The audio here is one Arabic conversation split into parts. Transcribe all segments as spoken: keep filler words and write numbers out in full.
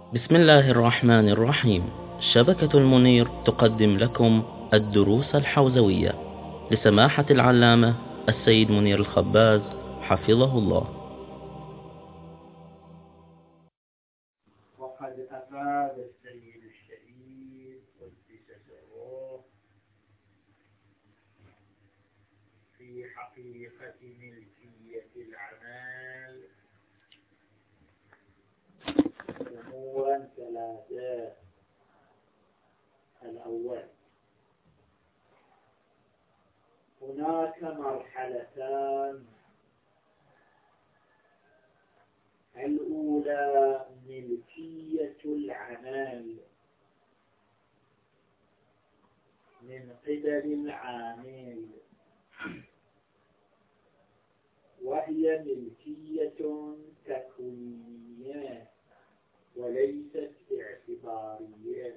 بسم الله الرحمن الرحيم. شبكة المنير تقدم لكم الدروس الحوزوية لسماحة العلامة السيد منير الخباز حفظه الله. وقد أفاد السيد الشهيد قدس سره في حقيقة ملكية الأعمال أمورا ثلاثة. الأول، هناك مرحلتان. الأولى ملكية العمل من قبل العامل، وهي ملكية تكوينية وليست اعتبارية،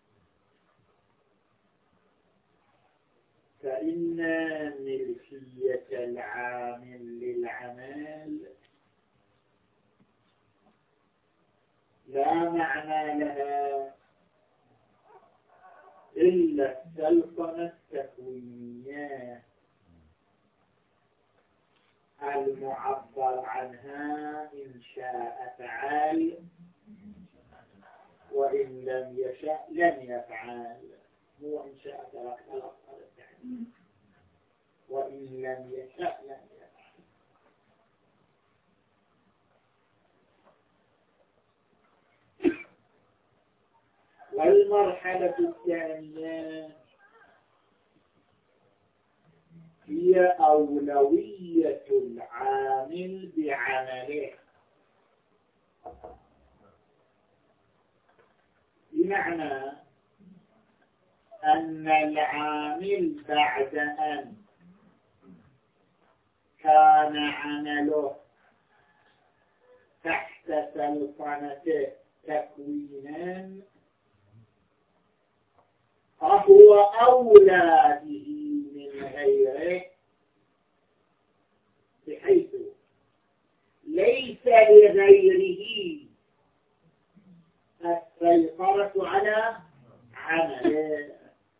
فإن ملكية العامل للعمل لا معنى لها إلا السلطنة التكوينية المعبر عنها إن شاء فعل وإن لم يشاء لم يفعل. هو إن شاء ترك الأفضل التعليم وإن لم يشاء لم يفعل. والمرحلة الثانية هي أولوية العامل بعمله، بمعنى أن العامل بعد أن كان عمله تحت سلطنته تكوينا فهو أولى به من غيره، بحيث ليس لغيره السيطرة على عمله.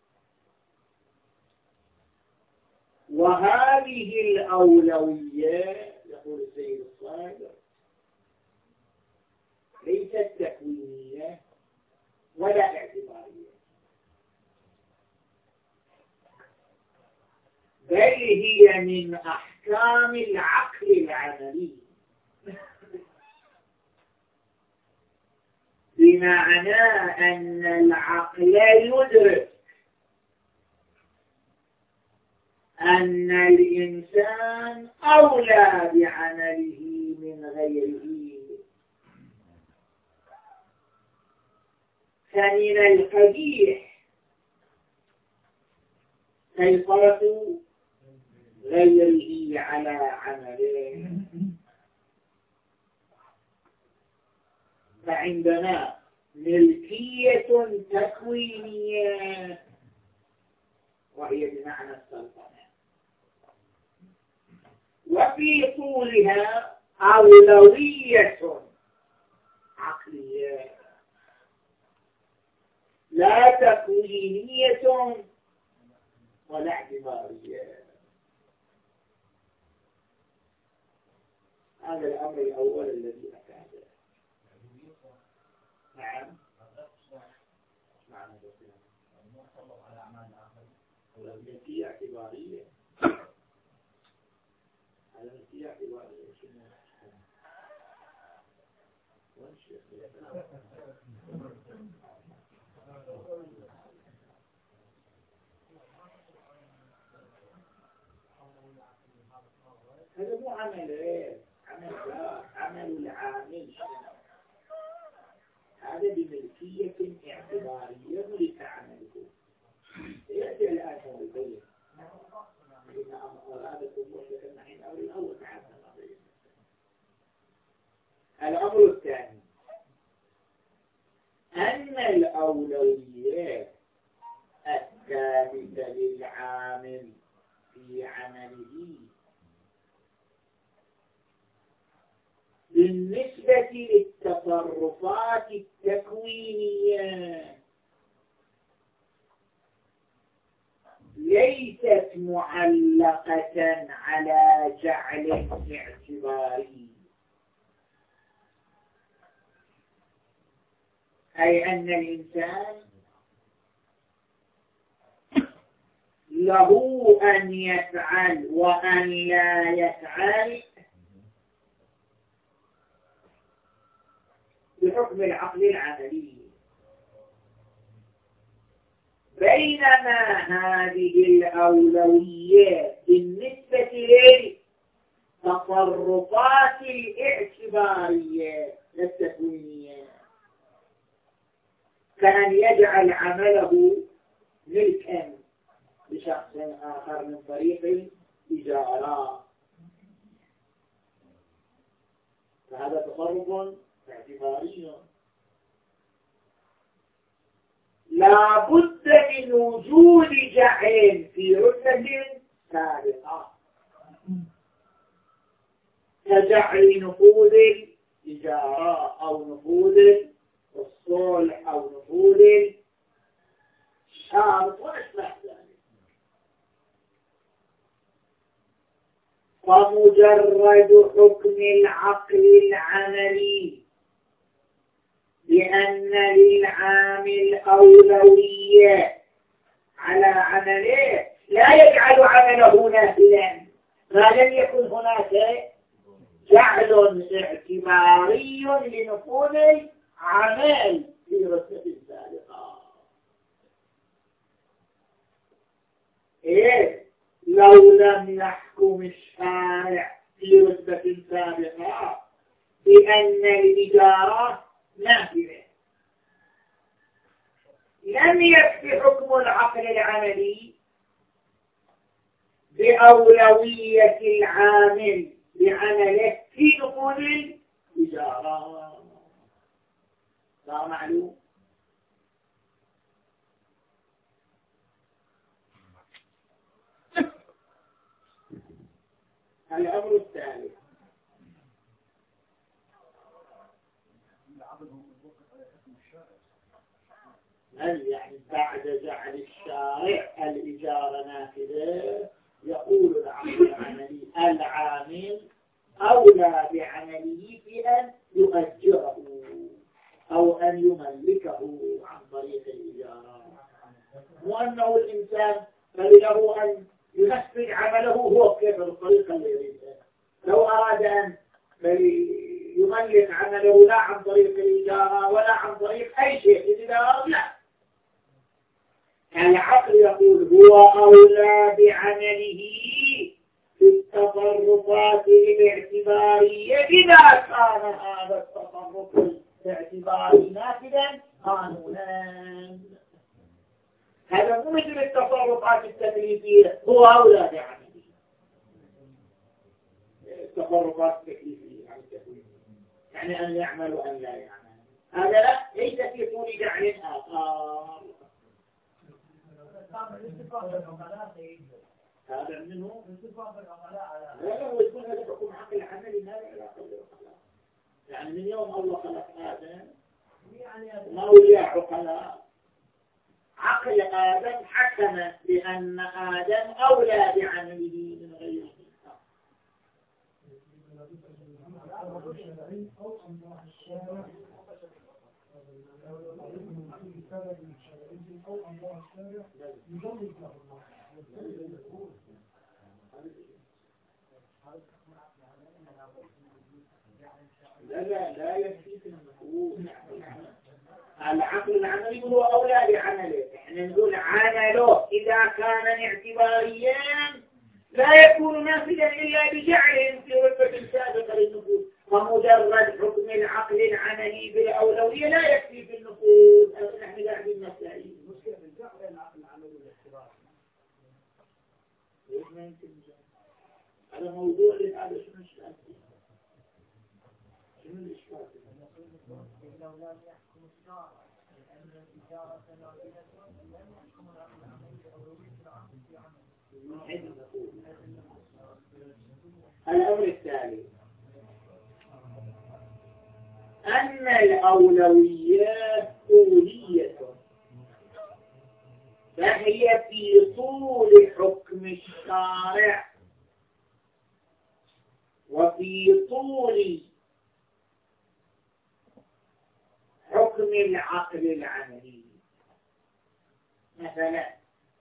وهذه الأولوية يقول السيد الصادق ليست تكوينية ولا اعتبارية، بل هي من أحكام العقل العملي، بمعنى أن العقل يدرك أن الإنسان أولى بعمله من غيره. فمن القبيح سيطرة غيره على عمله. فعندنا ملكية تكوينية وهي بمعنى السلطنة، وفي طولها أولوية عقلية لا تكوينية ولا اعتبارية. هذا الأمر الأول الذي أفاده. نعم معنى ذلك الملكية اعتبارية. هذا الملكية اعتبارية شنو؟ وين الشيخ؟ هذا مو عمل ايه؟ عمل لا عمل العامل. هذا بملكية اعتبارية ملك عمله. يأتي الآن هو البيت إن أرادكم مشرك النحين أو الأول تعالى. الأمر الثاني أن الأولويات الثابتة للعامل في عمله بالنسبة بالنسبة للتصرفات التكوينية ليست معلقة على جعل اعتباري، أي أن الإنسان له أن يفعل وأن لا يفعل بحكم العقل العملي، بينما هذه الأولويات بالنسبة للتصرفات الاعتبارية التكوينية كأن يجعل عمله ملكا لشخص آخر من طريق الإجارة، فهذا تصرف اعتباري لا بد من وجود جعل في رتبة سابقة كجعل نفوذ الإجارة أو نفوذ الصلح أو نفوذ الشرط وأشبه ذلك. فمجرد حكم العقل العملي بأن للعامل أولوية على عمله لا يجعل عمله نافذا ما لم يكن هناك جعل اعتباري لنفوذ العمل في رتبة سابقة. إيه لو لم يحكم الشارع في رتبة سابقة بأن الإجارة نافذة لم يكفي حكم العقل العملي بأولوية العامل بعمله في نفوذ الإجارة. صار معلوم؟ الأمر الثالث هل يعني بعد جعل الشارع الإجارة نافذة يقول العقل العملي العامل أولى بعمله في أن يؤجره أو أن يملكه عن طريق الإجارة، وأنه الإنسان فله أن ينفذ عمله هو كيف الطريقة اللي يريدها. لو أراد أن يملك عمله لا عن طريق الإجارة ولا عن طريق أي شيء إذا أراد لا، العقل يقول هو أولى بعمله في التصرفات الاعتبارية إذا كان هذا التصرف الاعتباري نافذا قانونا. هذا مو مثل التصرفات التكليفية، هو أولى بعمله. التصرفات التكليفية عن التكليف يعني أن يعمل وأن لا يعمل، هذا لا ليس في طول جعل آخر. هذا منه لا هو يكون هذا حكم عقل عملي ما له علاقة بالعقل. يعني من يوم الله خلق آدم ما وياه عقلاء، عقل آدم حكم بأن آدم أولى بعمله من غيره. لا لا لا يكفي في النفوذ. العقل العملي هو أولى بعمله. احنا نقول عمله إذا كان اعتباريا لا يكون نافذا إلا بجعله في رتبة سابقة للنفوذ، ومجرد حكم العقل العملي بالأولوية لا يكفي في النفوذ. نحن قاعدين نسأل المشكلة في الجعل العقل العملي والاعتبار. ليش ما يمكن هذا موضوع لهذا شنو الإشكال؟ شنو الإشكال؟ لو لم يحكم الشارع لأن الإجارة نافذة لم يحكم العقل العملي بأولوية العقل في عمله. الأمر الثاني أن الأولويات طولية، فهي في طول حكم الشارع وفي طول حكم العقل العملي. مثلا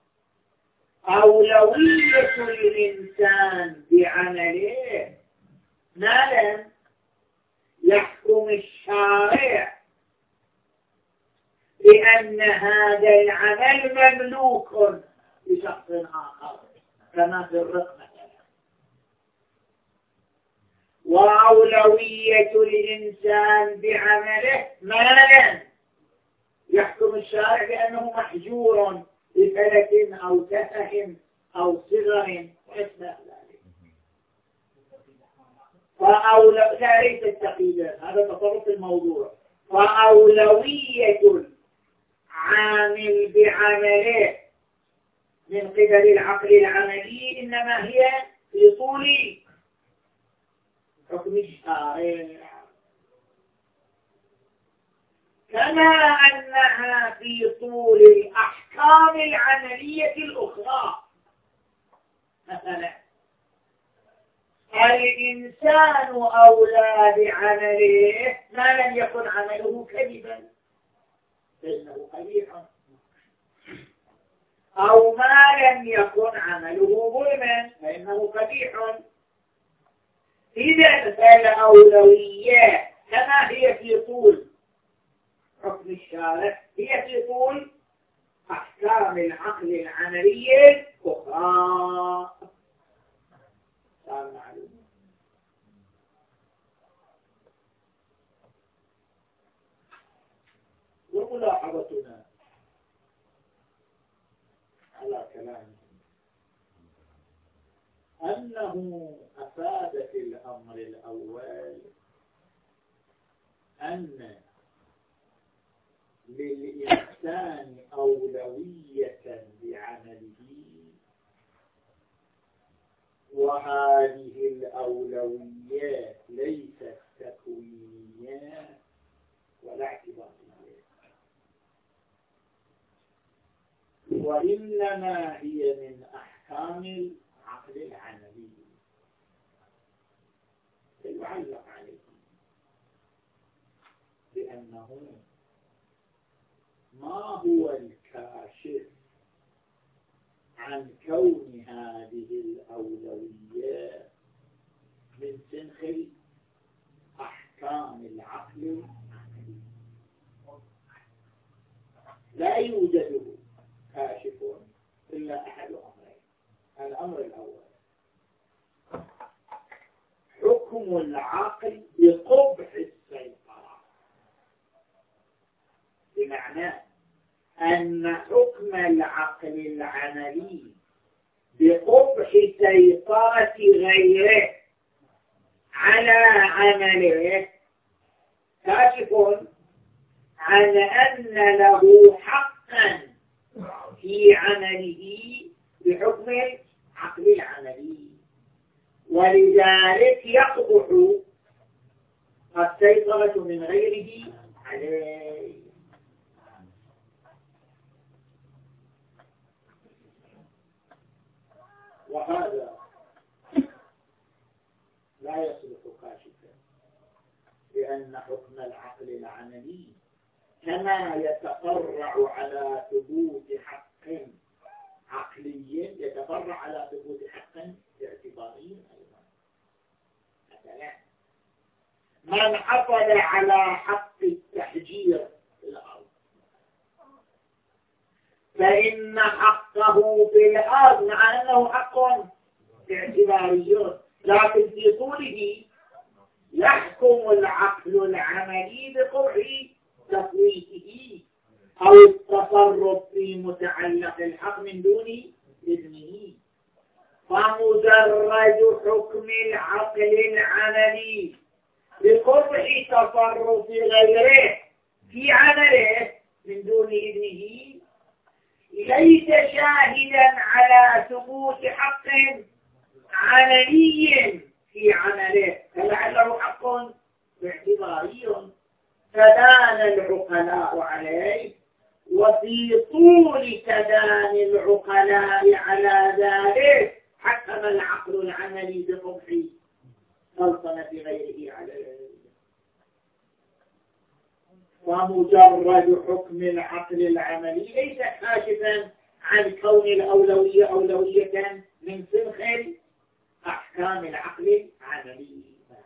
أولوية الإنسان بعمله ما لم يحكم الشارع بأن هذا العمل مملوك لشخص آخر كما في الرق مثلا. وأولوية الإنسان بعمله ما لم يحكم الشارع بأنه محجور بفلك أو تفه أو صغر وأشبه ذلك. فأولو... لا ليس التقييد، هذا تصرف الموضوع. فأولوية العامل بعمله من قبل العقل العملي إنما هي في طول حكم الشارع، كما أنها في طول الأحكام العملية الأخرى. مثلا الإنسان أولى بعمله ما لم يكن عمله كذبا فإنه قبيح، أو ما لم يكن عمله ظلما فإنه قبيح. إذا فالأولويات كما هي في طول حكم الشارع هي في طول أحكام العقل العملية الأخرى. صار معلوم. وملاحظتنا على كلامه أنه أفاد في الأمر الأول أن للإنسان أولوية بعمله، وهذه الأولويات ليست تكوينية ولا اعتبارية، وإنما هي من أحكام العقل العملي يعلق عليه بأنه ما هو الكاشف عن كون هذه الأولويات من سنخ أحكام العقل العملي؟ لا يوجد كاشف إلا أحد أمرين. الأمر الأول حكم العقل بقبح السيطرة، بمعنى أن حكم العقل العملي بقبح سيطرة غيره على عمله كاشف عن أن له حقا في عمله بحكم العقل العملي، ولذلك يقبح السيطرة من غيره عليه. وهذا لا يصلح كاشفا، لأن حكم العقل العملي كما يتفرع على ثبوت حق عقلي يتفرع على ثبوت حق اعتباري أيضا. مثلا من حصل على حق التحجير في الأرض فإن حقه في الأرض مع أنه حق اعتباري، لكن في طوله يحكم العقل العملي بقبح تفويته أو التصرف في متعلق الحق من دون إذنه. فمجرد حكم العقل العملي بقبح تصرف غيره في عمله من دون إذنه ليس شاهدا على ثبوت حق عملي في عمله، فلعله حق اعتباري تدان العقلاء عليه، وفي طول تدان العقلاء على ذلك حكم العقل العملي بقبح سلطنة غيره عليه. ومجرد حكم العقل العملي ليس كاشفا عن كون الأولوية أولوية من سنخ أحكام العقل العملي.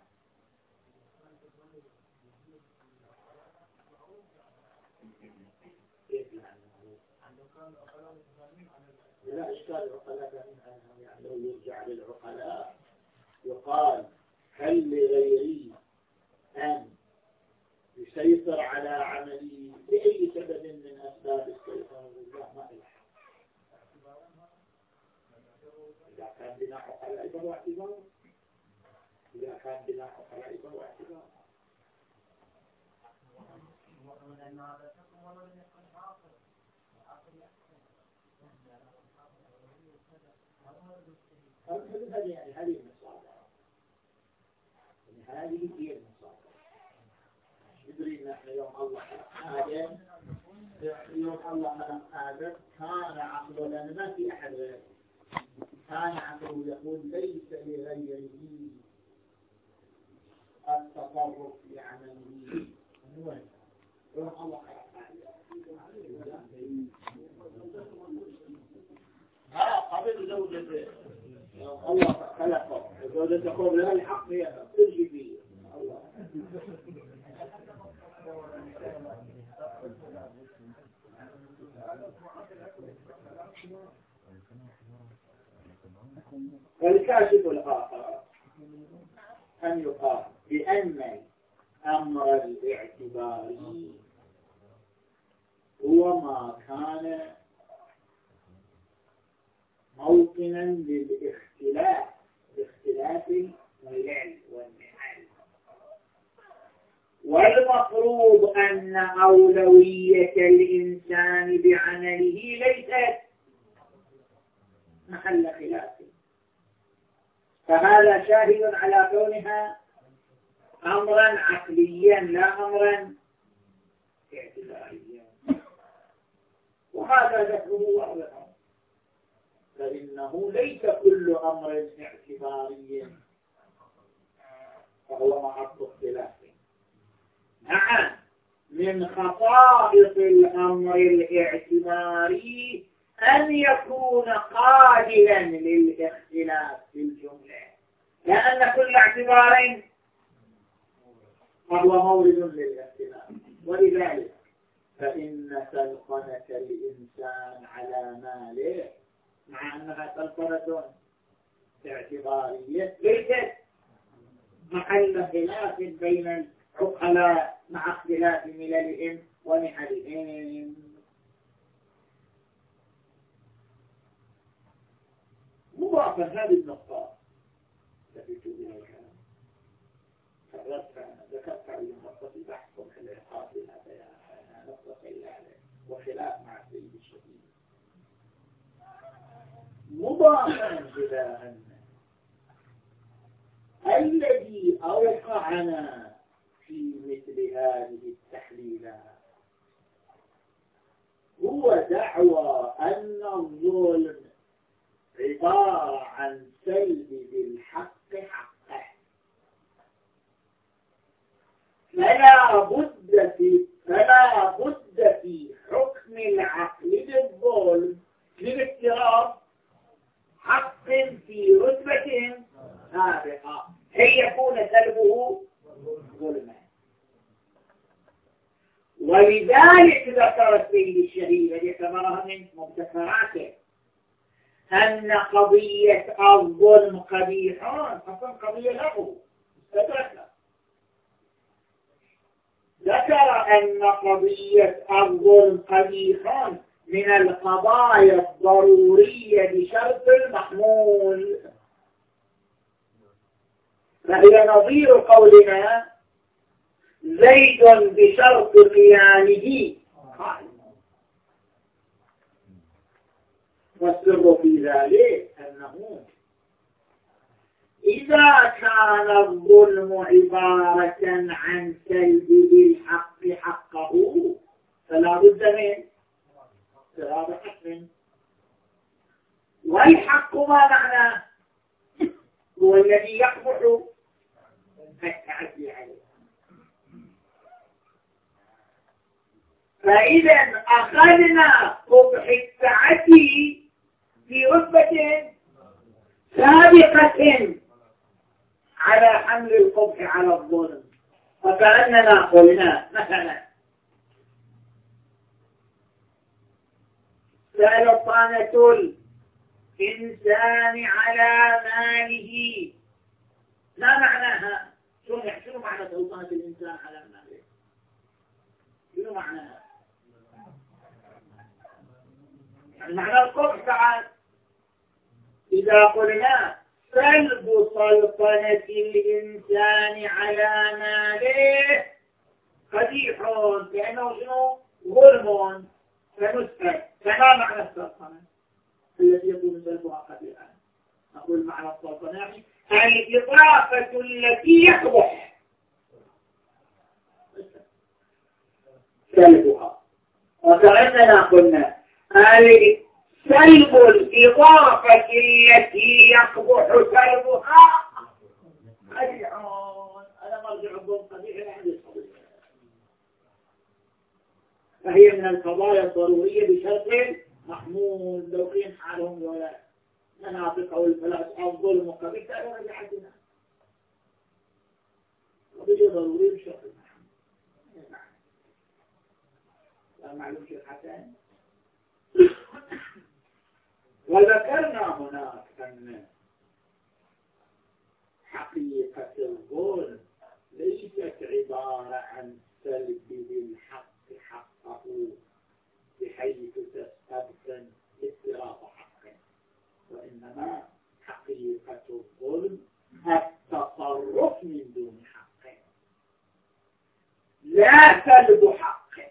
لا إشكال العقلاء يعني لو يرجع للعقلاء يقال هل لغيري أن يسيطر على عملي بأي سبب من أسباب السيطرة؟ لا، ما إلح. إذا كان بناء عقلاء فهو اعتبار، إذا كان بناء عقلاء فهو اعتبار. هذه يعني هذه المصادر، يعني هذه هي المصادر. يدري نحن يوم الله خلق آدم، يوم الله خلق آدم كان عقله، لأن ما في أحد غيره، كان عقله يقول ليس لغيره التصرف في عمله. يوم الله خلق آدم ها قبل زوجته، الله خلقه زوجته تقول لها الحق هي ترجي فيه الله. والكاشف الآخر أن يقال بأن الأمر الاعتباري هو ما كان موطنا للاختلاف باختلاف العلم والمحل، والمفروض أن أولوية الإنسان بعمله ليست محل خلاف، فهذا شاهد على كونها أمرا عقليا لا أمرا اعتباريا، وهذا ذكره واضح، فإنه ليس كل أمر اعتباري فهو محط اختلاف. نعم، من خصائص الأمر الاعتباري أن يكون قابلا للاختلاف في الجملة، لأن كل اعتبار فهو مورد للاختلاف. ولذلك فإن سلطنة الإنسان على ماله مع أنها سلطنة اعتبارية ليست محل خلاف بين العقلاء مع اختلاف مللهم ونحلهم. مضافا هذه النقطة التي إليها كررت ذكرت هذه النقطة في بحثكم في العقاب لها نقطة سيئة وخلاف مع السيد الشديد. مضافا إلى أن الذي أوقعنا في مثل هذه التحليلات هو دعوى أن الظلم عبارة عن سلب بالحق حقه، فلا بد في فلا بد في حكم العقل بالظلم من افتراض حق في رتبة سابقة كي يكون سلبه ظلما. ولذلك ذكر السيد الشهيد يعتبرها من مبتكراته أن قضية الظلم قبيح أصلا قضية له استدركنا. ذكر أن قضية الظلم قبيح من القضايا الضرورية بشرط المحمول، فهي نظير قولنا زيد بشرط قيامه قائم. والسر في ذلك أنه إذا كان الظلم عبارة عن سلب بالحق حقه فلا بد من اضطراب حق. والحق ما معناه؟ هو الذي يقبح التعدي عليه. فإذا أخذنا قبح التعدي في رتبة سابقة على حمل القبح على الظلم. فكأننا قلنا مثلا سلطنة الإنسان على ماله، ما معناها؟ شنو شنو معنى سلطنة الإنسان على ماله؟ شنو معناها؟ يعني معنى القبح بعد إذا قلنا سلب سلطنة الإنسان على ماله قبيح، لأنه شنو؟ ظلم. فنسأل فما معنى السلطنة التي يكون سلبها قبيحا؟ نقول معنى السلطنة الإضافة التي يقبح سلبها. وكأننا قلنا سلب الإضافة التي يقبح سلبها قبيح. أنا مرجع الظلم قبيح عندي صديق، فهي من القضايا الضرورية بشرط محمود. لو كان حالهم ولا مناطق أو الفلاس الظلم وقبيح فأنا رجعتنا قضية ضرورية بشرط محمود. لا معلوم شيء حسن. وذكرنا هناك أن حقيقة الظلم ليست عبارة عن سلب بالحق حقه بحيث تستبطن اضطراب حقه، وإنما حقيقة الظلم التصرف من دون حقه لا سلب حقه.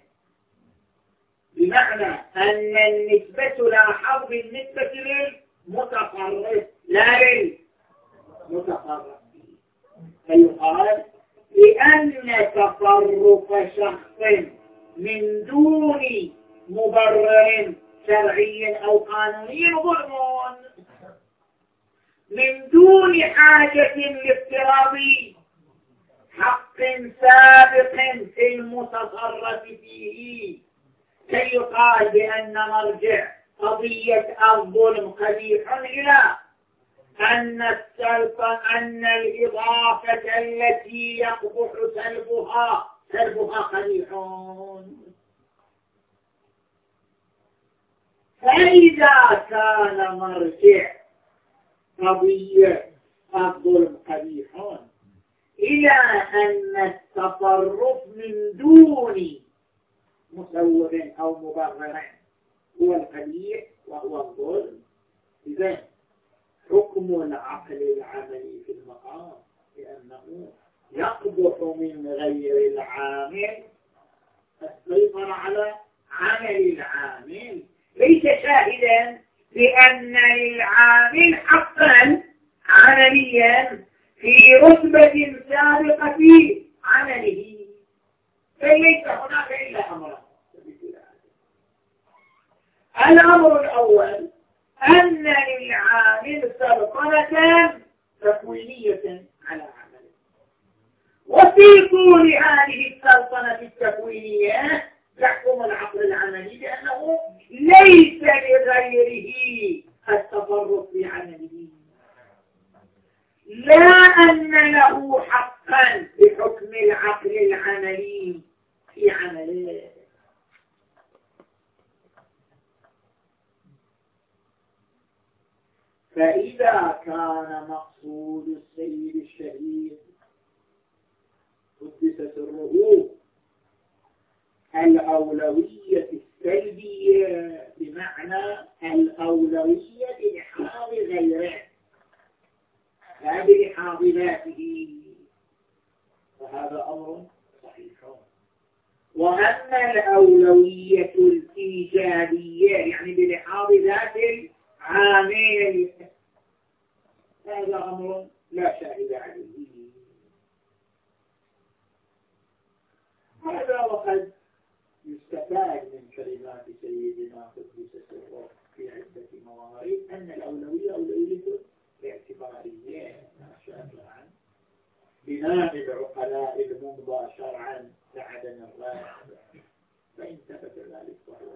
بمعنى أن النسبة لاحظ بالنسبة للمتصرف لا للمتصرف. فيقال لأن تصرف شخص من دون مبرر شرعي أو قانوني ظلم من دون حاجة لافتراض حق سابق في المتصرف فيه. فيقال بأن مرجع قضية الظلم قبيح إلى أن السلطة أن الإضافة التي يقبح سلبها سلبها قبيح. فإذا كان مرجع قضية الظلم قبيح إلى أن التصرف من دون مسوغ أو مبرر هو القبيح وهو الظلم، إذن حكم العقل العملي في المقام لأنه يقبح من غير العامل السيطرة على عمل العامل، ليس شاهدا بأن للعامل حقا عمليا في رتبة سابقة في عمله. فليس هناك إلا أمر. الأمر الأول أن للعامل سلطنة تكوينية على عمله، وفي طول هذه السلطنة التكوينية يحكم العقل العملي بأنه ليس لغيره التصرف في عمله، لا أن له حقا بحكم العقل العملي في عمله. فإذا كان مقصود السيد الشهيد قدس سره الأولوية السلبية بمعنى الأولوية لإحراض غيره لا بإحراض ذاته، فهذا أمر صحيح. وأما الأولوية الإيجابية يعني بإحراض ذات العامل هذا أمر لا شاهد عليه. هذا وقد يستفاد من كلمات سيدنا قدس سره في عدة موارد أن الأولوية أولوية اعتبارية لا شك عنه، بناء العقلاء الممضى شرعا لعدم الرأي، فإن ثبت ذلك فهو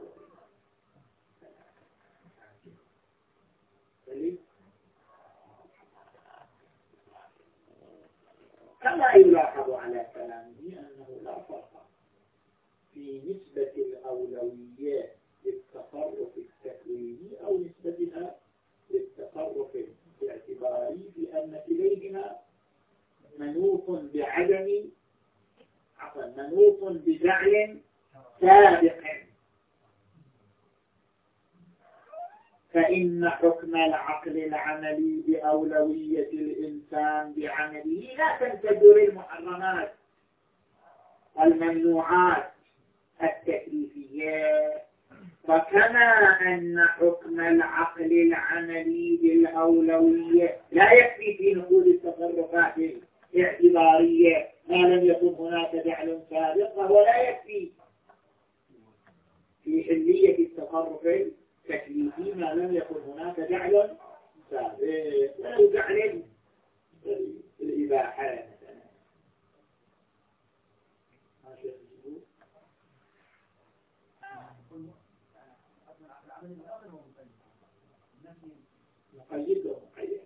كما يلاحظ على كلامه أنه لا فرق في نسبة الأولويات للتصرف التكويني أو نسبتها للتصرف الاعتباري، في أن كليهما منوط بعدم عفوا منوط بجعل سابق، فإن حكم العقل العملي بأولوية الإنسان بعمله لا تنتجر المحرمات والممنوعات التكليفية، فكما أن حكم العقل العملي بالأولوية لا يكفي في نفوذ التصرفات الاعتبارية ما لم يكن هناك جعل سابق، فهو لا يكفي في حلية التصرف التكليفي ما لم يكن هناك جعل سابق، ولو جعل الإباحة مثلا. مقيد ومقيد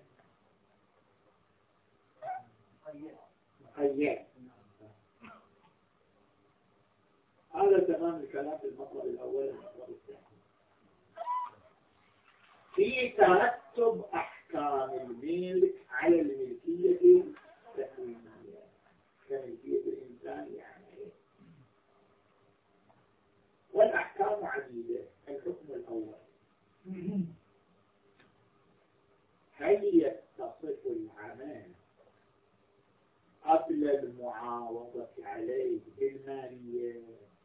مقيد هذا تمام الكلام في المطلب الأول والمطلب الثاني. في ترتب أحكام الملك على الملكية التكوينية كملكية الإنسان يعني، والأحكام عديدة. الحكم الأول: هل يتصف العمل قبل المعاوضة عليه بالمالية؟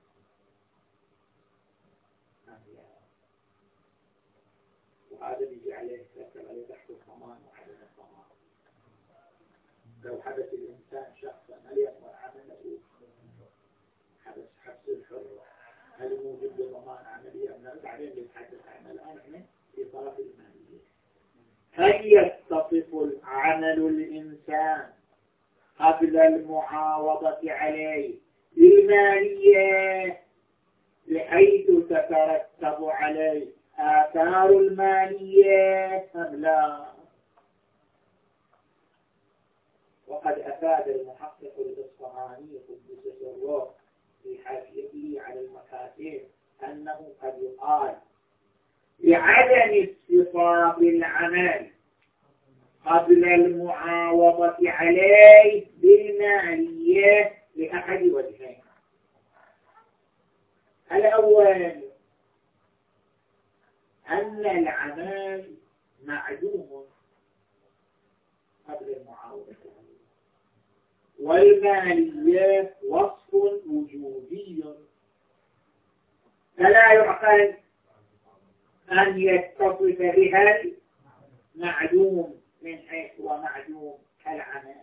وهذا بيجي عليه يترتب عليه تحت الضمان وعدم الضمان. لو حدث الإنسان شخصا هل يضمن عمله؟ حدث حبس الحر هل موجود ضمان عملية أم لا؟ بعدين بنتحدث عنه الآن احنا في طرف المالية. هل يتصف العمل الإنسان قبل المعاوضة عليه بالمالية بحيث تترتب عليه آثار المالية أم لا؟ وقد أفاد المحقق الإصفهاني قدس سره في حاشيته على المكاتب أنه قد يقال بعدم استصاف العمل قبل المعاوضة عليه بالمالية لأحد وجهين. الأول أن العمل معدوم قبل المعاوضة عليه، والمالية وصف وجودي، فلا يعقل أن يتصف بها المعدوم من حيث هو معدوم كالعمل.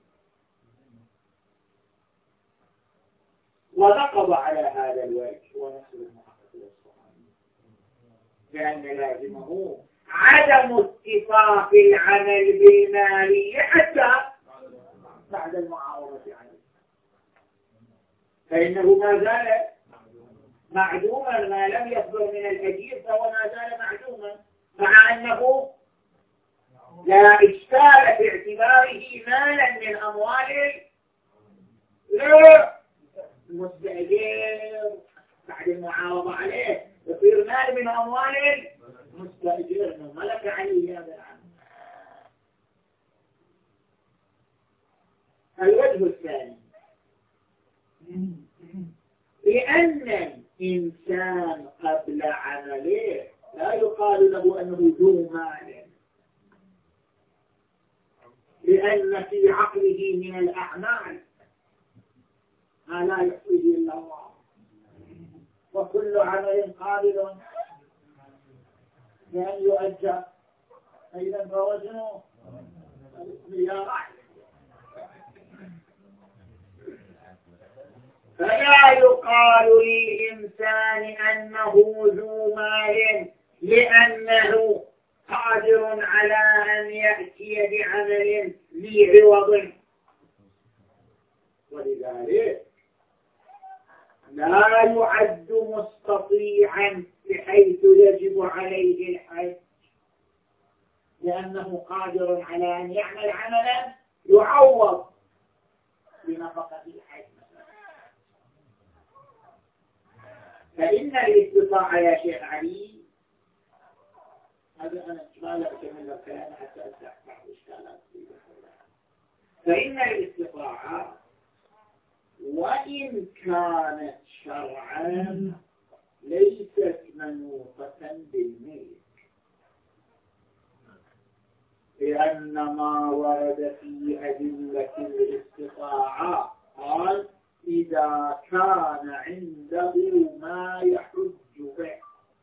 ونقض على هذا الوجه ونصر المحقق الإصفهاني لأن لازمه عدم اتصاف العمل بالمالية حتى بعد المعاوضة عليه، فإنه ما زال معدوما ما لم يصدر من الأجير، فهو ما زال معدوما، مع أنه لا إشكال في اعتباره مالا من أموال لا المستأجر بعد المعاوضة عليه يصير مال من أموال المستأجر من ملك عليه هذا العمل. الوجه الثاني لأن الإنسان قبل عمله لا يقال له أنه ذو مال، لأن في عقله من الأعمال ما لا يحصيه إلا الله، وكل عمل قابل لأن يؤجر، فإذا فوزنه فلا يقال للإنسان أنه ذو مال لأنه قادر على أن يأتي بعمل ذي عوض، ولذلك لا يعد مستطيعا بحيث يجب عليه الحج، لأنه قادر على أن يعمل عملا يعوض بنفقة الحج. فإن الاستطاعة يا شيخ علي، هذا أنا ما لا أكمل الكلام حتى أفتح بعض الإشكالات. فإن الاستطاعة وإن كانت شرعا ليست منوطة بالملك، لأن ما ورد في أدلة الاستطاعة قال إذا كان عنده ما يحج به،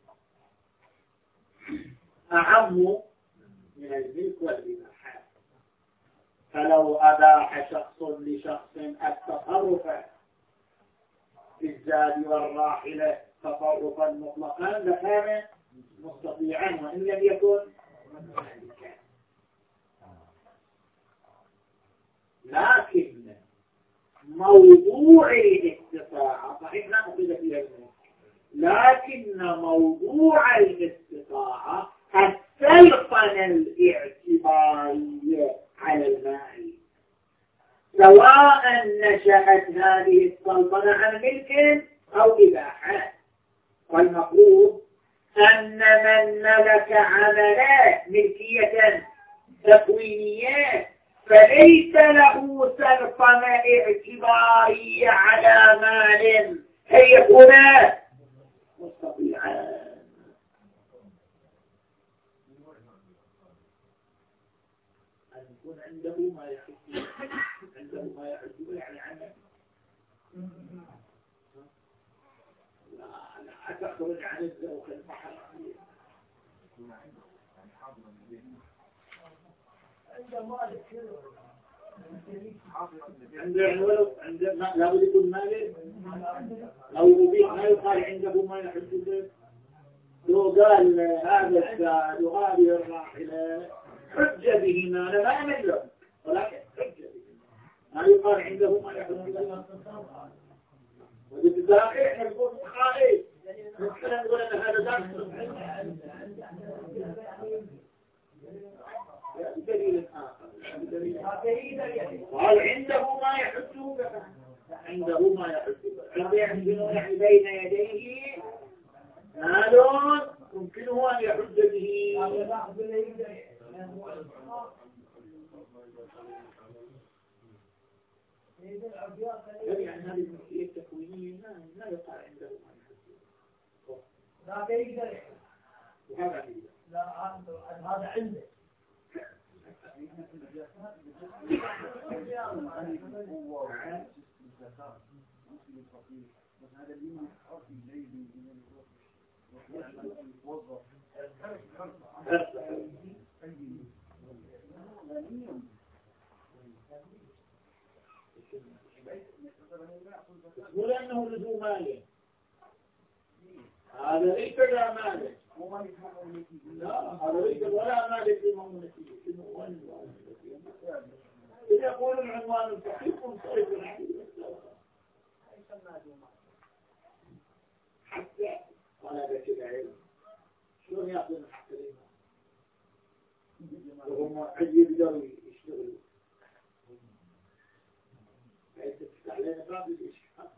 أعم من الملك والإباحة. فلو أباح شخص لشخص التصرف في الزاد والراحلة تصرفا مطلقا لكان مستطيعا وإن لم يكن مالكا. لكن موضوع الاستطاعة صحيح لا نقول فيها الملك، لكن موضوع الاستطاعة السلطنة الاعتبارية على المال، سواء نشأت هذه السلطنة عن ملك أو إباحة. والمفروض أن من ملك عملا ملكية تكوينية فليس له سلطنة اعتبارية على مال كي يكون مستطيعا. أن يكون عنده ما يحب عنده ما يحب يعني عنه لا تخرج عن الذوق المحرم. عنده مالك عنده ولو عنده لا بد يكون مالك. لو أبيع ما يقال عنده ما يحب به. لو قال هذا الزاد وهذه الراحلة حج به ما أنا ما أمله، ولكن حج به ما يقال عنده ما يحب به. وبالتالي احنا نقول خائف ممكن نقول ان هذا داخل دليل اخر. قال عنده ما يحج به، عنده ما يحج به، عنده يحجنون بين يديه مال يمكنه ان يحج به. يعني هذه الملكية التكوينية لا يقع عنده ما يحب. لا يقدر وهذا لا هذا عنده. يقول أنه لزو مال، هذا ليس لا مال، لا هذا ليس ولا مال لمؤمنته. إذا يقول العنوان الصحيح منصرف حتى طلبة العلم شلون يأخذون حق الإمام وهم عجيب دوري يشتغلوا حيث تفتح لنا باب الإشحاق.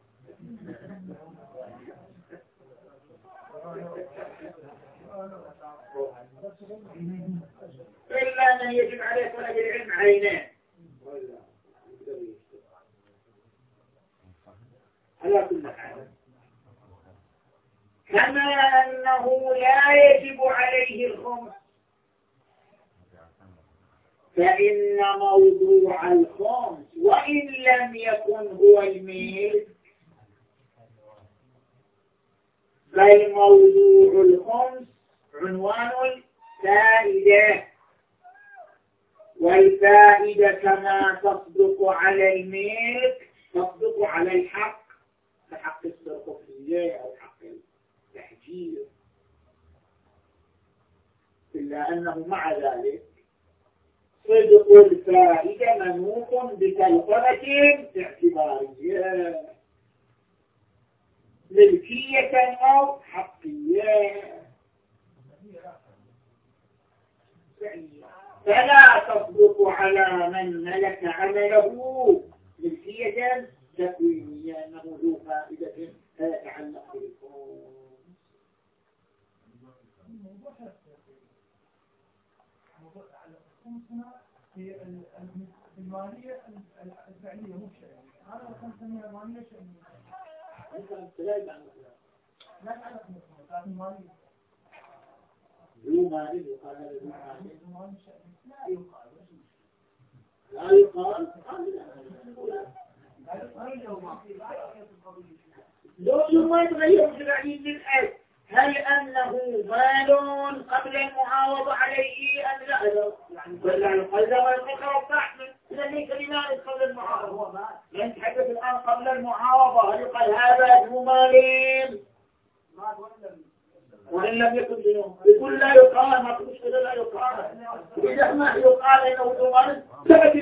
إلا أن يجب عليه طلب العلم عينان على كل حال. كما أنه لا يجب عليه الخمس، فإن موضوع الخمس وإن لم يكن هو الميل بل موضوع الخمس عنوان الفائدة، والفائدة كما تصدق على الملك تصدق على الحق كحق السرقفية أو حق التحجير، إلا أنه مع ذلك صدق الفائدة منوط بتلقنة اعتبارية ملكية أو حقية، فلا تصدق على من ملك عمله ملكية تكوينية أنه ذو فائدة تتعلق بالكون. هي المالية الفعلية مو شيء، هذا كان سميها المالية شيء لا يعنى لا يعنى المالية ذو مال يقال هذا ذو مال لا يقال لا يقال لو ما يتغير في العديد الألف، هل أنه مال قبل المعاوضة عليه أم لا؟ يعني ولا يقال له الفقر الصحن إذا ليس بمال قبل المعاوضة، نتحدث الآن قبل المعاوضة، هل يقال هذا ذو مال وإن لم يكن ذنوب؟ يقول لا يقال، ما تقولش كذا لا يقال، إذا ما يقال إنه ذو مال ثبت